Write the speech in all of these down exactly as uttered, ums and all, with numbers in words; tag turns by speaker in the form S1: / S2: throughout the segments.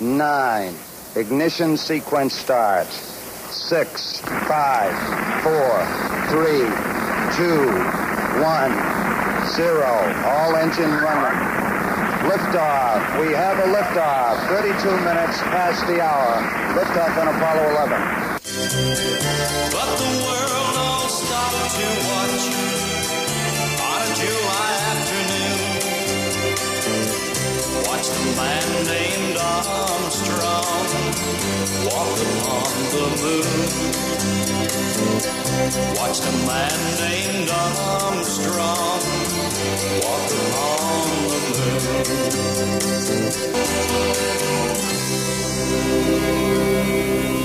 S1: nine. Ignition sequence starts. Six, five, four, three, two, one, zero. All engine running. Liftoff. We have a liftoff. thirty-two minutes past the hour. Liftoff on Apollo eleven.
S2: But the world all stopped to watch on a July afternoon. Watch the man named Armstrong walk upon the moon. Watch the man named Armstrong walk upon the moon.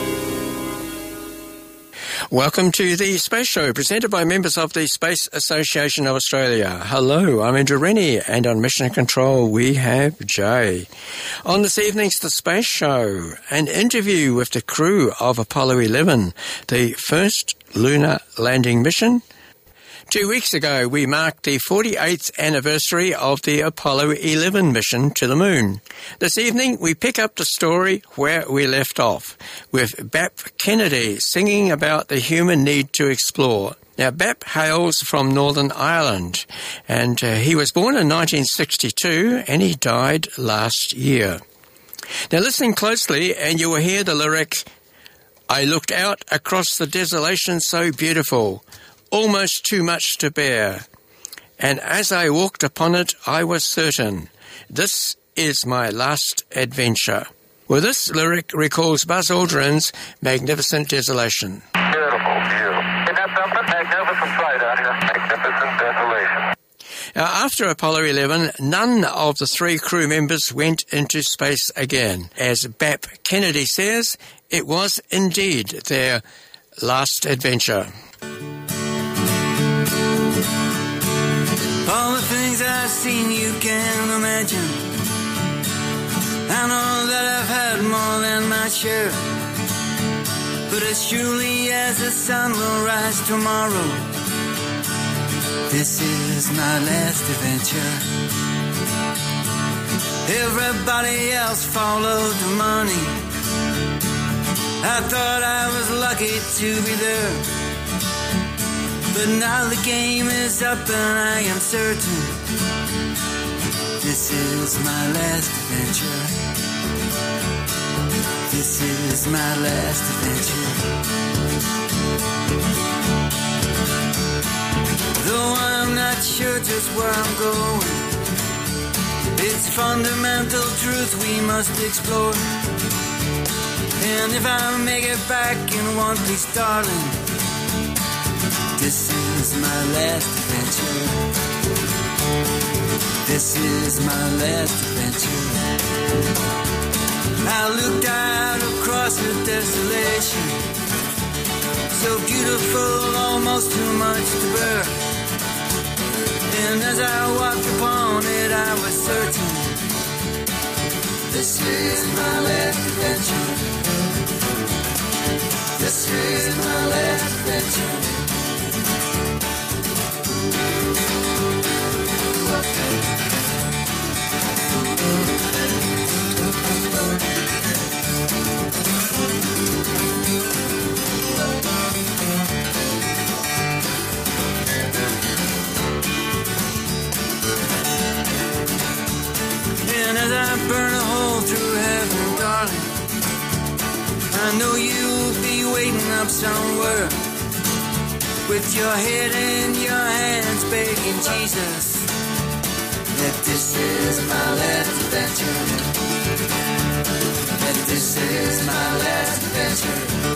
S3: Welcome to the Space Show, presented by members of the Space Association of Australia. Hello, I'm Andrew Rennie, and on Mission Control we have Jay. On this evening's The Space Show, an interview with the crew of Apollo eleven, the first lunar landing mission. Two weeks ago, we marked the forty-eighth anniversary of the Apollo eleven mission to the moon. This evening, we pick up the story where we left off, with Bap Kennedy singing about the human need to explore. Now, Bap hails from Northern Ireland, and uh, he was born in nineteen sixty-two, and he died last year. Now, listening closely, and you will hear the lyric, "I looked out across the desolation so beautiful, almost too much to bear. And as I walked upon it, I was certain, this is my last adventure." Well, this lyric recalls Buzz Aldrin's Magnificent Desolation.
S4: Beautiful, beautiful. Isn't that something? Magnificent sight out here. Magnificent desolation.
S3: Now, after Apollo eleven, none of the three crew members went into space again. As Bap Kennedy says, it was indeed their last adventure.
S5: All the things I've seen you can't imagine. I know that I've had more than my share, but as surely as the sun will rise tomorrow, this is my last adventure. Everybody else followed the money. I thought I was lucky to be there, but now the game is up and I am certain this is my last adventure. This is my last adventure. Though I'm not sure just where I'm going, it's fundamental truth we must explore. And if I make it back in one piece, darling, this is my last adventure. This is my last adventure. I looked out across the desolation, so beautiful, almost too much to bear. And as I walked upon it, I was certain, this is my last adventure. This is my last adventure. And as I burn a hole through heaven, darling, I know you'll be waiting up somewhere, with your head in your hands begging Jesus that this is my last adventure. That this is my last adventure.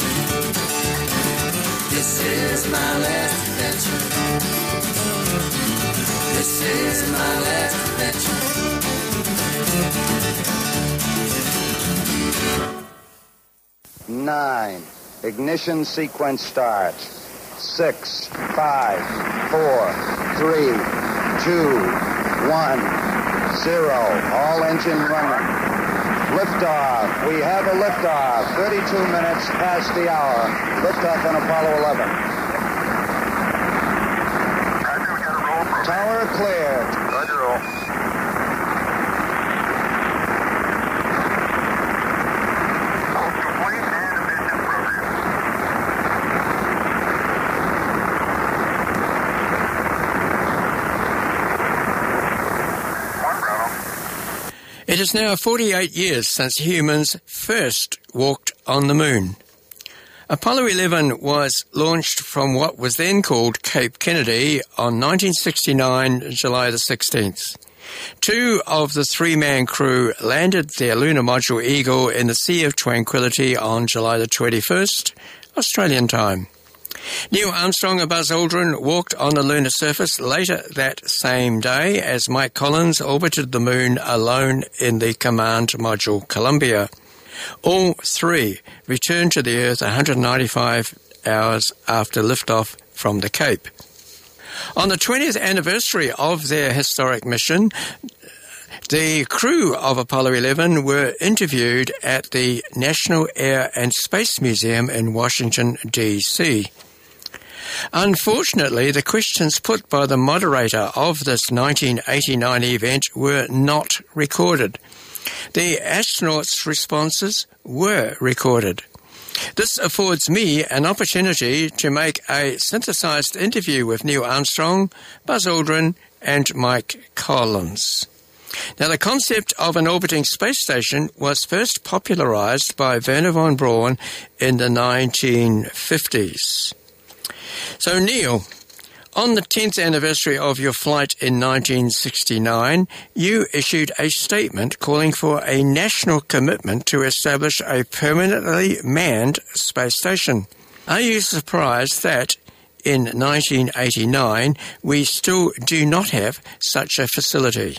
S5: This is my last adventure. This is my last adventure.
S1: Nine. Ignition sequence starts. Six, five, four, three, two, one, zero. All engine running. Liftoff. We have a liftoff. thirty-two minutes past the hour. Liftoff on Apollo eleven.
S4: Roger, we got a roll from
S1: Tower cleared.
S4: Roger, roll.
S3: It is now forty-eight years since humans first walked on the moon. Apollo eleven was launched from what was then called Cape Kennedy on nineteen sixty-nine, July the sixteenth. Two of the three-man crew landed their lunar module Eagle in the Sea of Tranquility on July the twenty-first, Australian time. Neil Armstrong and Buzz Aldrin walked on the lunar surface later that same day as Mike Collins orbited the moon alone in the command module Columbia. All three returned to the Earth one hundred ninety-five hours after liftoff from the Cape. On the twentieth anniversary of their historic mission, the crew of Apollo eleven were interviewed at the National Air and Space Museum in Washington, D C Unfortunately, the questions put by the moderator of this nineteen eighty-nine event were not recorded. The astronauts' responses were recorded. This affords me an opportunity to make a synthesized interview with Neil Armstrong, Buzz Aldrin, and Mike Collins. Now, the concept of an orbiting space station was first popularized by Wernher von Braun in the nineteen fifties. So, Neil, on the tenth anniversary of your flight in nineteen sixty-nine, you issued a statement calling for a national commitment to establish a permanently manned space station. Are you surprised that in nineteen eighty-nine we still do not have such a facility?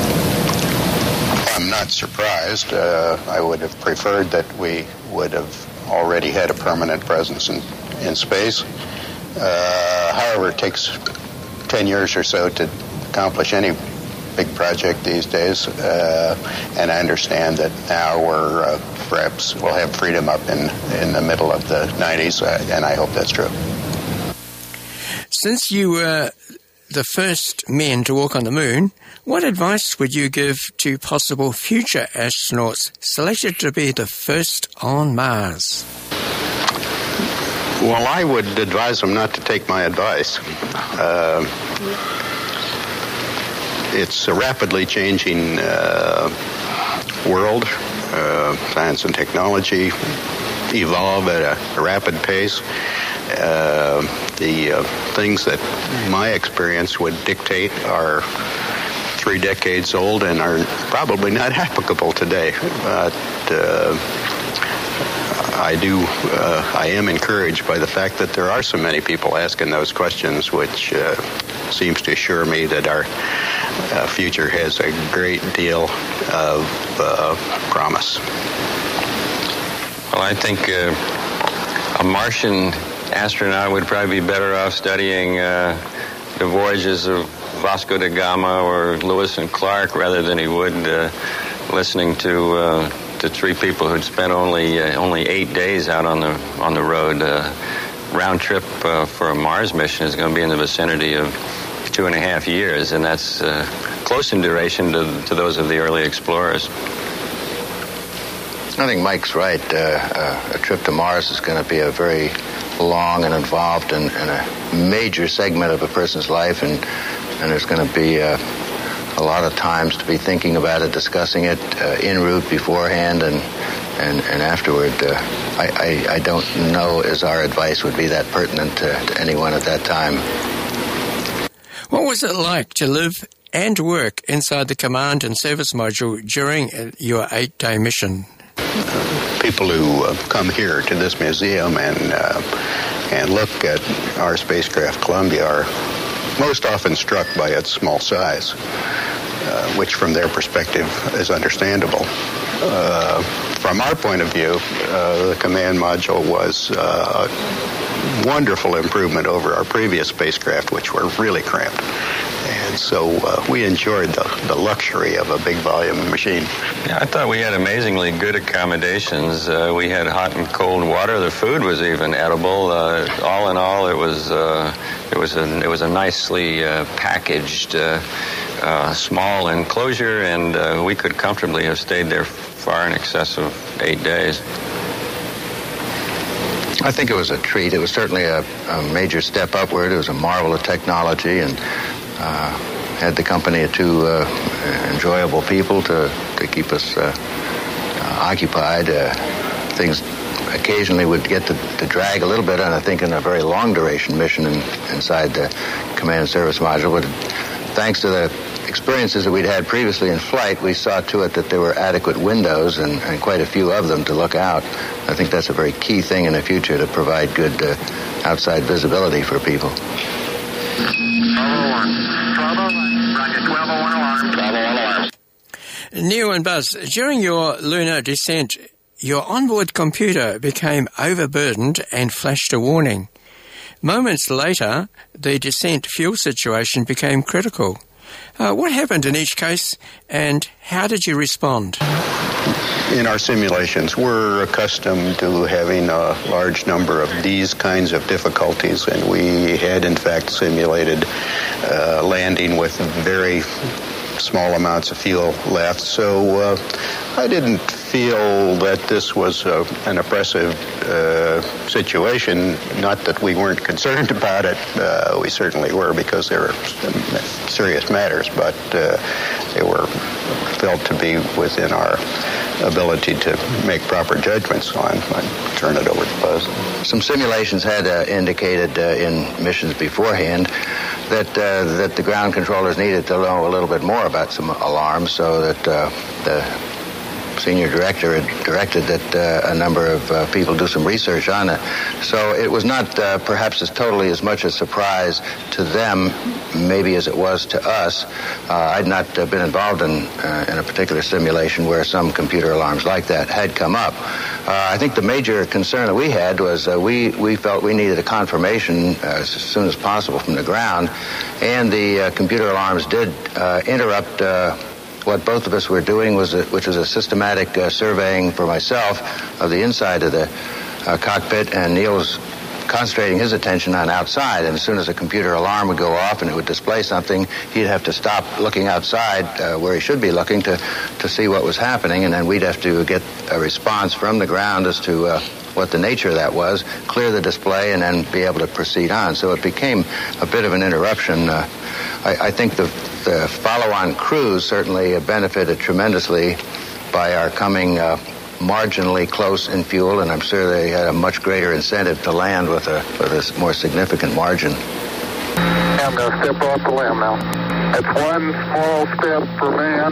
S1: I'm not surprised. Uh, I would have preferred that we would have already had a permanent presence in, in space. Uh, however, it takes ten years or so to accomplish any big project these days, uh, and I understand that now we're uh, perhaps we'll have freedom up in, in the middle of the nineties, uh, and I hope that's true.
S3: Since you were the first men to walk on the moon, what advice would you give to possible future astronauts selected to be the first on Mars?
S1: Well, I would advise them not to take my advice. Uh, it's a rapidly changing uh, world. Uh, science and technology evolve at a, a rapid pace. Uh, the uh, things that my experience would dictate are three decades old and are probably not applicable today. But uh, I do, uh, I am encouraged by the fact that there are so many people asking those questions, which uh, seems to assure me that our uh, future has a great deal of uh, promise.
S6: Well, I think uh, a Martian astronaut would probably be better off studying uh, the voyages of Vasco da Gama or Lewis and Clark rather than he would uh, listening to uh, to three people who'd spent only uh, only eight days out on the on the road. Uh, round trip uh, for a Mars mission is going to be in the vicinity of two and a half years, and that's uh, close in duration to, to those of the early explorers.
S7: I think Mike's right. Uh, uh, a trip to Mars is going to be a very long and involved and, and a major segment of a person's life, and and there's going to be uh, a lot of times to be thinking about it, discussing it uh, en route, beforehand, and and, and afterward. Uh, I, I, I don't know as our advice would be that pertinent to, to anyone at that time.
S3: What was it like to live and work inside the command and service module during your eight-day mission?
S1: People who uh, come here to this museum and uh, and look at our spacecraft Columbia are most often struck by its small size, uh, which from their perspective is understandable. Uh, from our point of view, uh, the command module was uh, a wonderful improvement over our previous spacecraft, which were really cramped. And so uh, we enjoyed the, the luxury of a big volume machine.
S6: Yeah, I thought we had amazingly good accommodations. Uh, we had hot and cold water. The food was even edible. Uh, all in all, it was uh, it was a it was a nicely uh, packaged uh, uh, small enclosure, and uh, we could comfortably have stayed there far in excess of eight days.
S7: I think it was a treat. It was certainly a, a major step upward. It was a marvel of technology, and uh, had the company of two uh, enjoyable people to to keep us uh, uh, occupied. Uh, things occasionally would get to, to drag a little bit, and I think in a very long-duration mission in, inside the command and service module. But thanks to the experiences that we'd had previously in flight, we saw to it that there were adequate windows, and, and quite a few of them, to look out. I think that's a very key thing in the future, to provide good uh, outside visibility for people.
S3: Neil and Buzz, during your lunar descent, your onboard computer became overburdened and flashed a warning. Moments later, the descent fuel situation became critical. Uh, what happened in each case, and how did you respond?
S8: In our simulations, we're accustomed to having a large number of these kinds of difficulties, and we had, in fact, simulated uh, landing with very small amounts of fuel left. So uh, I didn't feel that this was uh, an oppressive uh, situation. Not that we weren't concerned about it. Uh, we certainly were, because they were serious matters, but uh, they were felt to be within our ability to make proper judgments on. I'd turn it over to Buzz.
S7: Some simulations had uh, indicated uh, in missions beforehand that uh, that the ground controllers needed to know a little bit more about some alarms, so that uh, the senior director had directed that uh, a number of uh, people do some research on it. So it was not uh, perhaps as totally as much a surprise to them, maybe as it was to us. Uh, I'd not uh, been involved in uh, in a particular simulation where some computer alarms like that had come up. Uh, I think the major concern that we had was uh, we, we felt we needed a confirmation uh, as soon as possible from the ground, and the uh, computer alarms did uh, interrupt uh, what both of us were doing, was a, which was a systematic uh, surveying for myself of the inside of the uh, cockpit, and Neil was concentrating his attention on outside, and as soon as a computer alarm would go off and it would display something, he'd have to stop looking outside uh, where he should be looking to, to see what was happening, and then we'd have to get a response from the ground as to uh, what the nature of that was, clear the display, and then be able to proceed on. So it became a bit of an interruption. Uh, I, I think the, the follow-on cruise certainly benefited tremendously by our coming uh, marginally close in fuel, and I'm sure they had a much greater incentive to land with a with a more significant margin.
S4: I'm going to step off the limb now. That's one small step for man,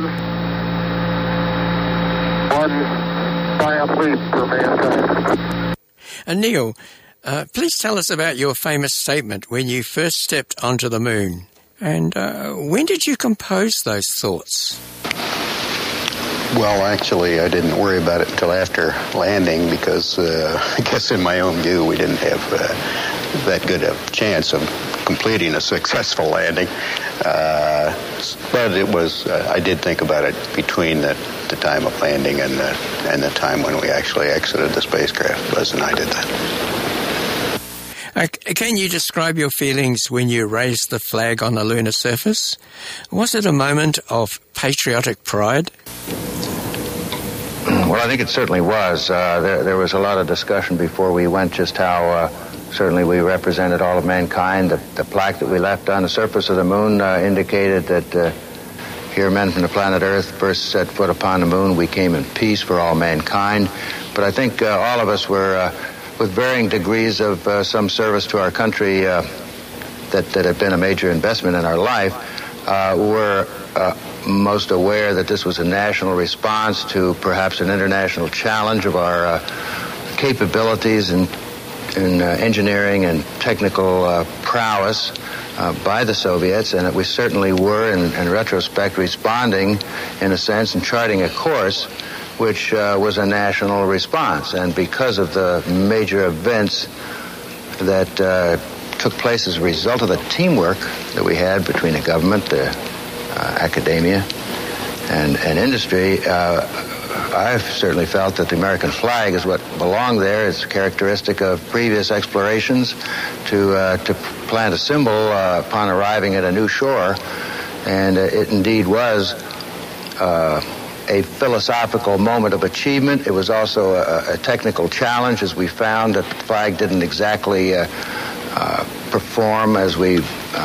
S4: one giant leap for mankind.
S3: And Neil, uh, please tell us about your famous statement when you first stepped onto the moon. And uh, when did you compose those thoughts?
S8: Well, actually, I didn't worry about it until after landing, because uh, I guess in my own view we didn't have uh, that good a chance of completing a successful landing. Uh, but it was, uh, I did think about it between the, the time of landing and the, and the time when we actually exited the spacecraft. Buzz and I did that.
S3: Uh, can you describe your feelings when you raised the flag on the lunar surface? Was it a moment of patriotic pride?
S7: Well, I think it certainly was. Uh, there, there was a lot of discussion before we went just how uh, certainly we represented all of mankind. The, the plaque that we left on the surface of the moon uh, indicated that uh, here men from the planet Earth first set foot upon the moon. We came in peace for all mankind. But I think uh, all of us were, uh, with varying degrees of uh, some service to our country uh, that, that had been a major investment in our life, uh, were uh, most aware that this was a national response to perhaps an international challenge of our uh, capabilities in, in uh, engineering and technical uh, prowess uh, by the Soviets, and that we certainly were, in, in retrospect, responding, in a sense, and charting a course which uh, was a national response. And because of the major events that uh, took place as a result of the teamwork that we had between the government, the uh, academia, and, and industry, uh, I've certainly felt that the American flag is what belonged there. It's characteristic of previous explorations to uh, to plant a symbol uh, upon arriving at a new shore, and uh, it indeed was uh, a philosophical moment of achievement. It was also a, a technical challenge, as we found that the flag didn't exactly uh, uh, perform as we uh,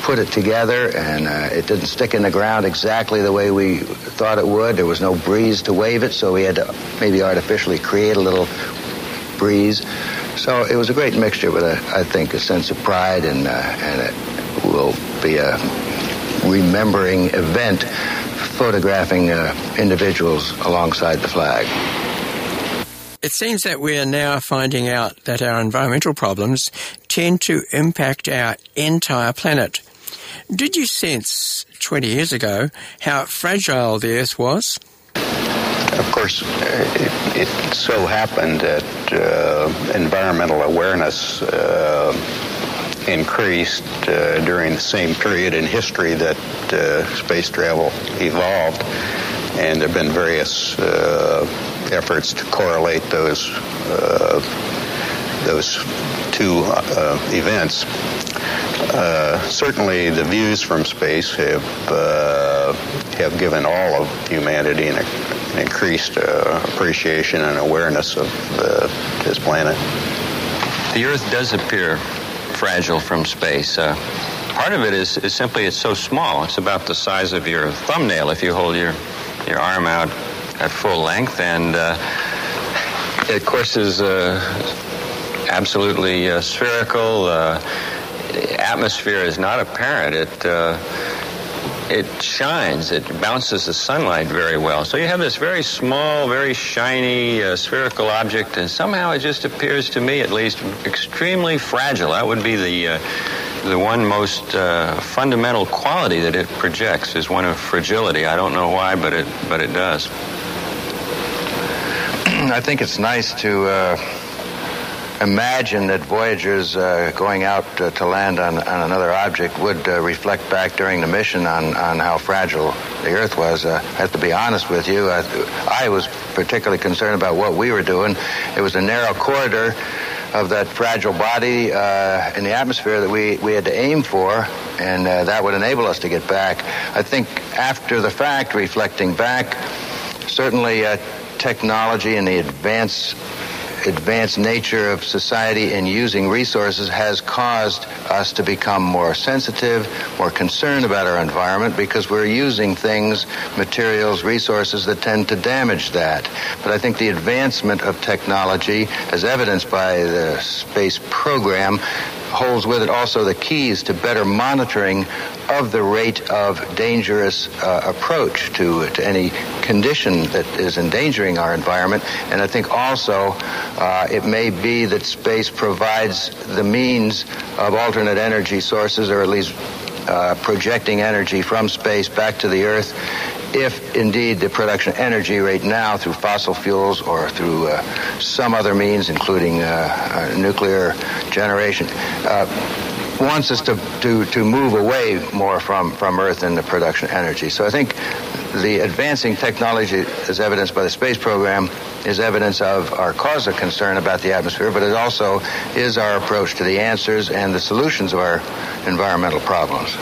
S7: put it together, and uh, it didn't stick in the ground exactly the way we thought it would. There was no breeze to wave it, so we had to maybe artificially create a little breeze. So it was a great mixture with, a, I think, a sense of pride, and, uh, and it will be a remembering event, photographing uh, individuals alongside the flag.
S3: It seems that we are now finding out that our environmental problems tend to impact our entire planet. Did you sense twenty years ago how fragile the Earth was?
S8: Of course, it, it so happened that uh, environmental awareness uh, increased uh, during the same period in history that uh, space travel evolved, and there have been various uh, efforts to correlate those uh, those two uh, events. Uh, certainly, the views from space have uh, have given all of humanity an, an increased uh, appreciation and awareness of uh, this planet.
S6: The Earth does appear fragile from space. Uh, part of it is, is simply it's so small. It's about the size of your thumbnail if you hold your your arm out at full length, and uh, it, of course, is uh, absolutely uh, spherical. Uh, atmosphere is not apparent. It uh, it shines. It bounces the sunlight very well. So you have this very small, very shiny uh, spherical object, and somehow it just appears to me, at least, extremely fragile. That would be the uh, the one most uh, fundamental quality that it projects, is one of fragility. I don't know why, but it but it does.
S7: I think it's nice to uh, imagine that Voyagers uh, going out uh, to land on, on another object would uh, reflect back during the mission on, on how fragile the Earth was. Uh, I have to be honest with you. I, I was particularly concerned about what we were doing. It was a narrow corridor of that fragile body uh, in the atmosphere that we, we had to aim for, and uh, that would enable us to get back. I think after the fact, reflecting back, certainly uh, technology and the advance, advanced nature of society in using resources has caused us to become more sensitive, more concerned about our environment, because we're using things, materials, resources that tend to damage that. But I think the advancement of technology, as evidenced by the space program, holds with it also the keys to better monitoring of the rate of dangerous uh, approach to, to any condition that is endangering our environment. And I think also uh, it may be that space provides the means of alternate energy sources, or at least uh, projecting energy from space back to the Earth, if indeed the production of energy right now through fossil fuels or through uh, some other means, including uh, uh, nuclear generation, uh, wants us to, to, to move away more from, from Earth in the production of energy. So I think the advancing technology, as evidenced by the space program, is evidence of our cause of concern about the atmosphere, but it also is our approach to the answers and the solutions of our environmental problems.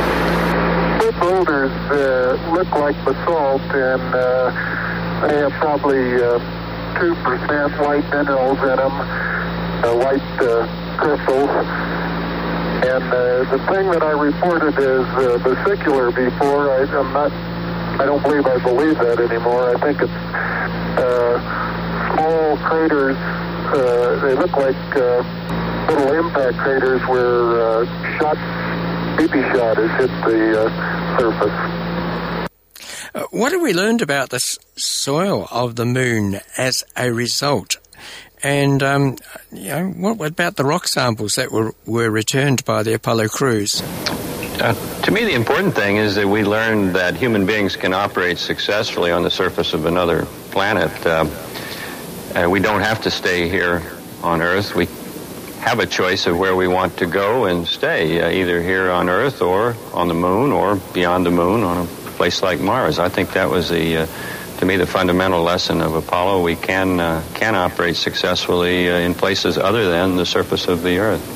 S9: Boulders uh, look like basalt, and uh, they have probably uh, two percent white minerals in them, uh, white uh, crystals. And uh, the thing that I reported as uh, vesicular before, I, I'm not, I don't believe I believe that anymore. I think it's uh, small craters. Uh, they look like uh, little impact craters where uh, shot, B P shot has hit the uh, surface.
S3: Uh, what have we learned about the s- soil of the moon as a result? And um, you know, what about the rock samples that were, were returned by the Apollo crews?
S6: Uh, to me, the important thing is that we learned that human beings can operate successfully on the surface of another planet. Uh, uh, we don't have to stay here on Earth. We have a choice of where we want to go and stay, uh, either here on Earth or on the moon or beyond the moon on a place like Mars. I think that was the, uh, to me, the fundamental lesson of Apollo. We can uh, can operate successfully uh, in places other than the surface of the Earth.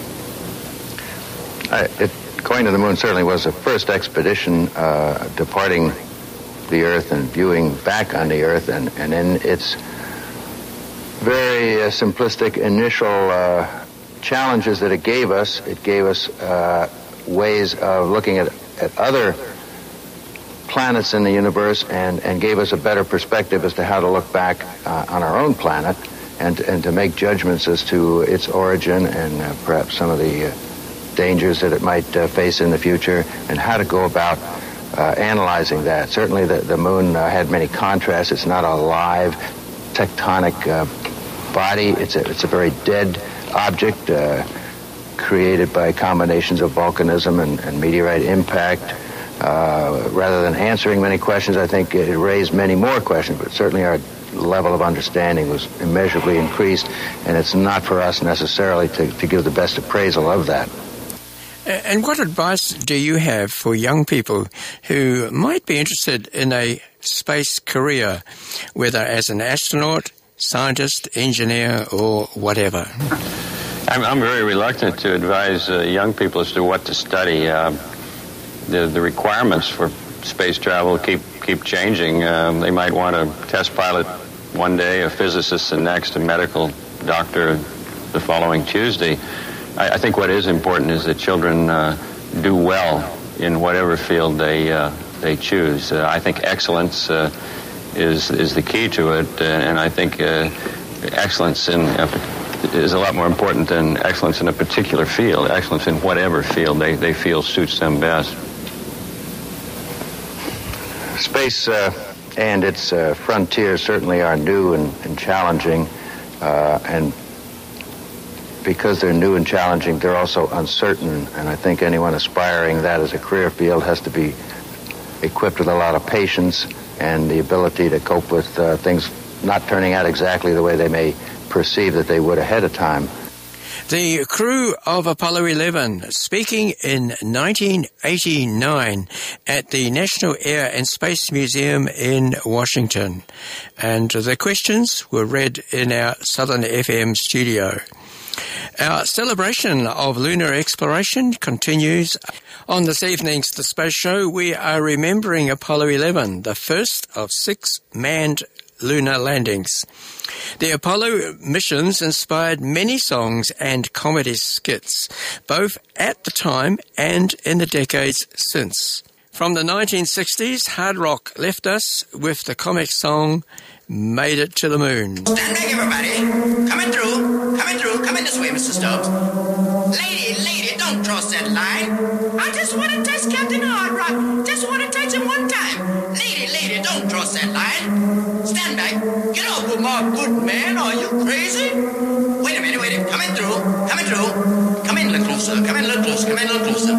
S7: Uh, it, going to the moon certainly was the first expedition uh, departing the Earth and viewing back on the Earth, and, and in its very uh, simplistic initial uh, challenges that it gave us, it gave us uh, ways of looking at, at other planets in the universe and, and gave us a better perspective as to how to look back uh, on our own planet and, and to make judgments as to its origin and uh, perhaps some of the uh, dangers that it might uh, face in the future and how to go about uh, analyzing that. Certainly the, the moon uh, had many contrasts. It's not a live tectonic uh, body. It's a, it's a very dead object uh, created by combinations of volcanism and, and meteorite impact. Uh, rather than answering many questions, I think it raised many more questions, but certainly our level of understanding was immeasurably increased, and it's not for us necessarily to, to give the best appraisal of that.
S3: And what advice do you have for young people who might be interested in a space career, whether as an astronaut, scientist, engineer, or whatever?
S6: I'm, I'm very reluctant to advise uh, young people as to what to study. Uh, the, the requirements for space travel keep keep changing. Um, they might want a test pilot one day, a physicist the next, a medical doctor the following Tuesday. I, I think what is important is that children uh, do well in whatever field they uh, they choose. Uh, I think excellence uh, is is the key to it, uh, and I think uh, excellence in uh, is a lot more important than excellence in a particular field. Excellence in whatever field they, they feel suits them best.
S7: Space uh, and its uh, frontiers certainly are new and, and challenging, uh, and because they're new and challenging, they're also uncertain, and I think anyone aspiring that as a career field has to be equipped with a lot of patience and the ability to cope with uh, things not turning out exactly the way they may perceive that they would ahead of time.
S3: The crew of Apollo eleven speaking in nineteen eighty-nine at the National Air and Space Museum in Washington. And the questions were read in our Southern F M studio. Our celebration of lunar exploration continues. On this evening's The Space Show, we are remembering Apollo eleven, the first of six manned lunar landings. The Apollo missions inspired many songs and comedy skits, both at the time and in the decades since. From the nineteen sixties, hard rock left us with the comic song Made It to the Moon.
S10: Stand back, everybody. Coming through. Coming through. Coming this way, Mister Stubbs. Lady, lady, don't cross that line. I just want to touch Captain Hard Rock. Just want to touch him one time. Lady, lady, don't cross that line. Stand back. Get off of my good man. Are you crazy? Wait a minute, wait a minute. Coming through. Coming through. Come in a little closer. Come in a little closer. Come in a little closer.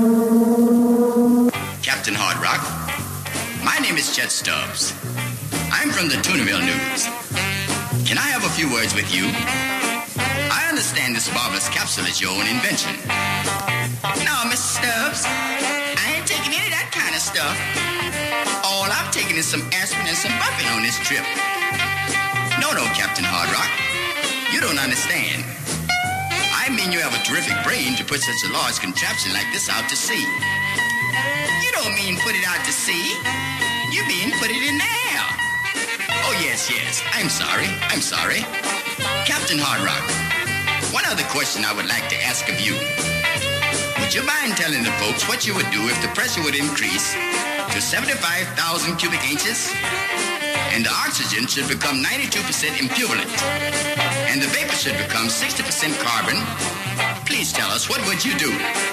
S10: Captain Hard Rock, my name is Chet Stubbs. I'm from the Tunaville News. Can I have a few words with you? I understand this marvelous capsule is your own invention. No, Mister Stubbs, I ain't taking any of that kind of stuff. All I'm taking is some aspirin and some buffing on this trip. No, no, Captain Hard Rock, you don't understand. I mean you have a terrific brain to put such a large contraption like this out to sea. You don't mean put it out to sea. You mean put it in the air. Oh, yes, yes. I'm sorry. I'm sorry. Captain Hard Rock, one other question I would like to ask of you. Would you mind telling the folks what you would do if the pressure would increase to seventy-five thousand cubic inches and the oxygen should become ninety-two percent impurulent and the vapor should become sixty percent carbon? Please tell us, what would you do?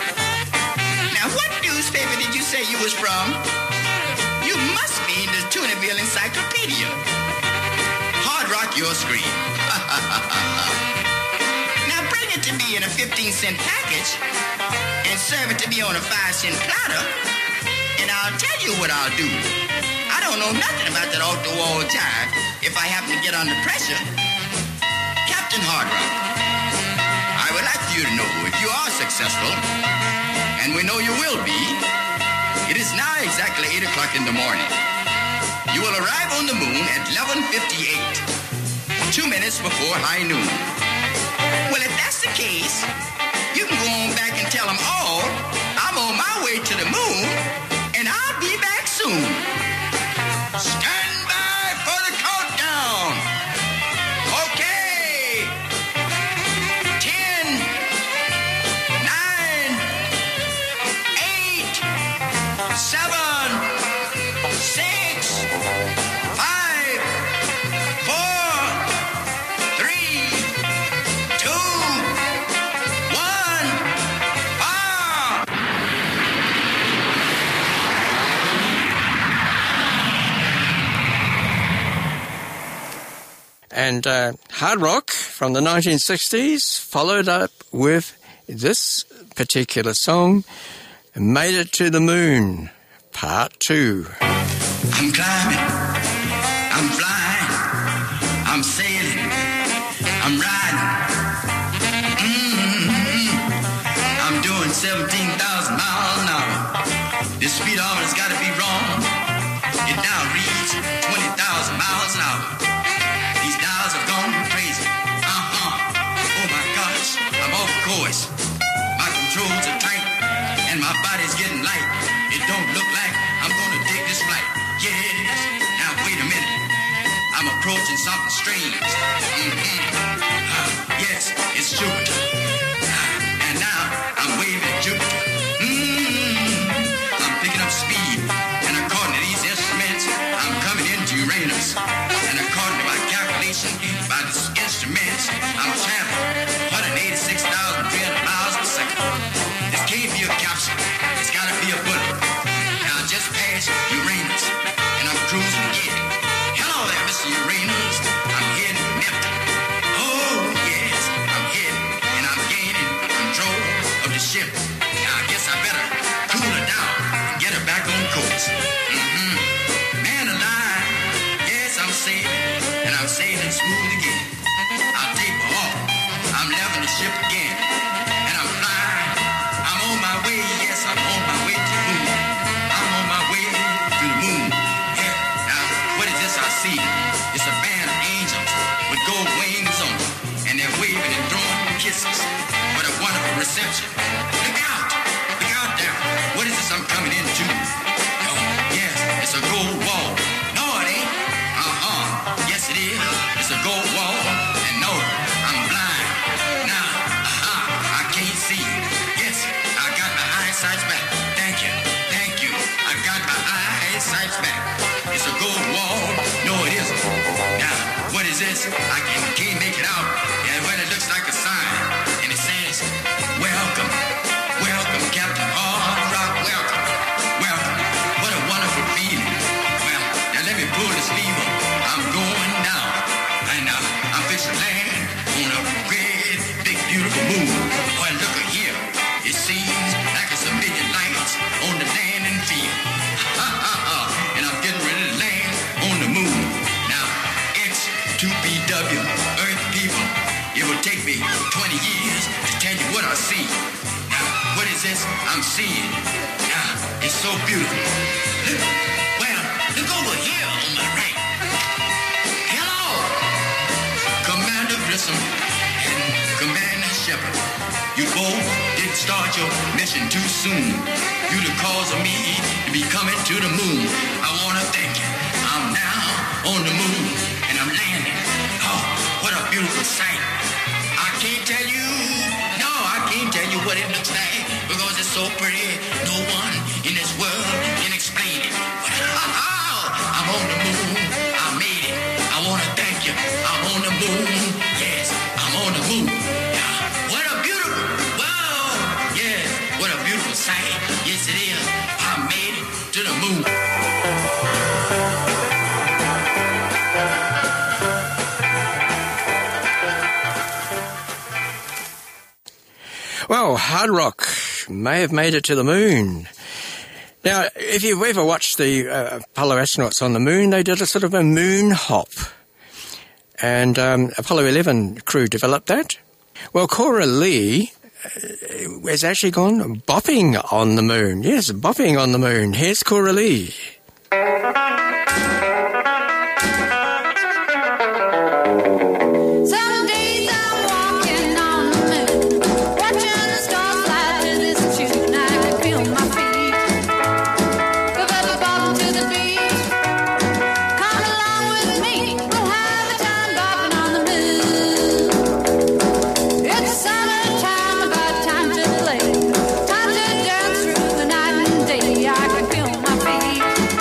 S10: Now, what newspaper did you say you was from? You must mean the Tunaville Encyclopedia. Hard Rock, your screen. Now bring it to me in a fifteen cent package and serve it to me on a five cent platter, and I'll tell you what I'll do. I don't know nothing about that off-the-wall jive if I happen to get under pressure. Captain Hard Rock, I would like for you to know if you are successful, and we know you will be. It is now exactly eight o'clock in the morning. You will arrive on the moon at eleven fifty-eight, two minutes before high noon. Well, if that's the case, you can go on back and tell them all I'm on my way to the moon, and I'll be back soon. Stand by for the countdown. Okay. Ten, nine, eight,
S3: And uh, hard rock from the nineteen sixties followed up with this particular song, Made It to the Moon, Part two.
S10: I'm climbing, I'm flying, I'm sailing, I'm riding. Mm-hmm. I'm doing seventeen thousand miles an hour. This speedometer's got to be wrong. It now reads twenty thousand miles an hour. These dials have gone crazy. Uh-huh. Oh my gosh, I'm off course. My controls are tight and my body's getting light. It don't look like I'm gonna take this flight. Yes. Now wait a minute. I'm approaching something strange. Mm-hmm. Uh, yes, it's Jupiter. Uh, and now I'm waving at Jupiter. Mm-hmm. I'm picking up speed. And according to these instruments, I'm coming into Uranus. And according to my calculation, by these instruments, I'm traveling one hundred eighty-six thousand three hundred miles per second. This can't be a capsule. It's gotta be a bullet. Now I just passed Uranus, and I'm cruising again. Hello there, Mister Uranus. I'm heading to Neptune. Oh, yes, I'm heading, and I'm gaining control of the ship. Now I guess I better cool her down and get her back on course. Mm-hmm. Man alive, yes, I'm sailing, and I'm sailing smooth again. I'll taper off. I'm leveling the ship again, and I'm flying. I'm on my way, yes, I'm on my way to the moon. I'm on my way to the moon. Yeah, now, what is this I see? It's a band of angels with gold wings on them, and they're waving and throwing kisses. What a wonderful reception. Look out! Look out there! What is this I'm coming into? Oh, yes, it's a gold wall. No, it ain't. Uh-huh. Yes, it is. It's a gold wall. And no, I'm blind. Now, uh-huh, I can't see. Yes, I got my eyesight back. Thank you. Thank you. I got my eyesight back. It's a gold wall. No, it isn't. Now, what is this? I can, can't make it out. Yeah, well, it looks like a sign. And it says, welcome. Welcome, Captain Hard Rock. Welcome. Welcome. What a wonderful feeling. Well, now let me pull this lever. I'm going down. And uh, I'm fixing to land on a great, big, beautiful moon. Well, look at here. It seems like it's a million lights on the landing field. Ha, ha, ha. And I'm getting ready to land on the moon. Now, X two P W, Earth people, it will take me twenty years to tell you what I see. Now, what is this I'm seeing? Now, it's so beautiful. Look, well, look over here on my right. Hello, Commander Grissom and Commander Shepard. You both didn't start your mission too soon. You the cause of me to be coming to the moon. I want to thank you. I'm now on the moon, and I'm landing. Oh, what a beautiful sight. I can't tell you, no, I can't tell you what it looks like, because it's so pretty. No one in this world can explain it. But oh, I'm on the moon. I made it. I want to thank you. I'm on the moon. Yes, I'm on the moon. What a beautiful, wow, yes, what a beautiful sight. Yes, it is. I made it to the moon.
S3: Well, hard rock may have made it to the moon. Now, if you've ever watched the uh, Apollo astronauts on the moon, they did a sort of a moon hop. And um, Apollo eleven crew developed that. Well, Cora Lee uh, has actually gone bopping on the moon. Yes, bopping on the moon. Here's Cora Lee.
S11: Time to dance through the night and day. I can feel my feet.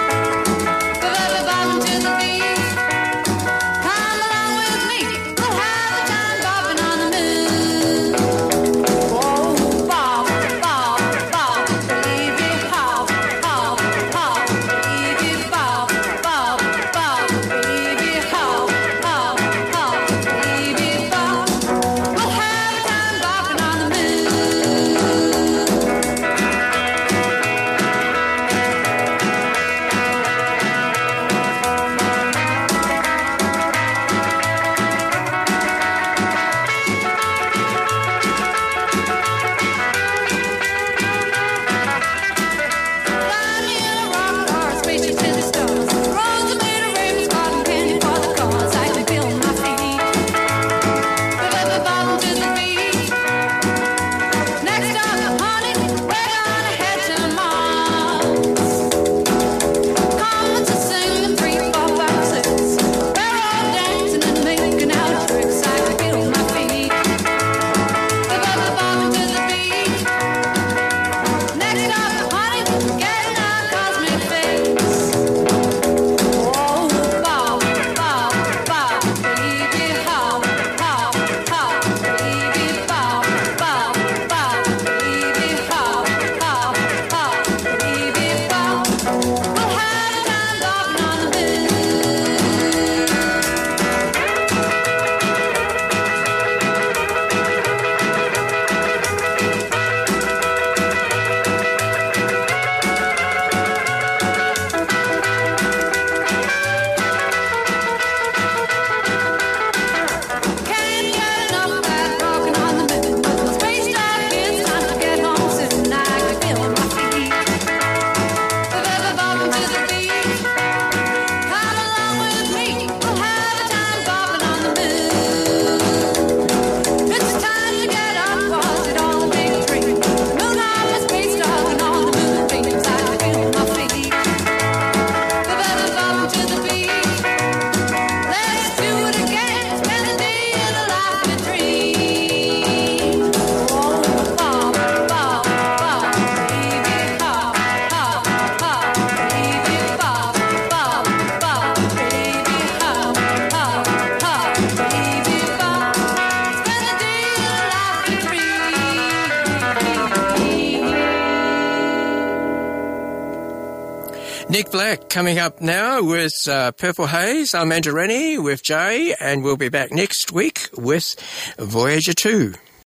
S3: Nick Black coming up now with uh, Purple Haze. I'm Andrew Rennie with Jay, and we'll be back next week with Voyager two.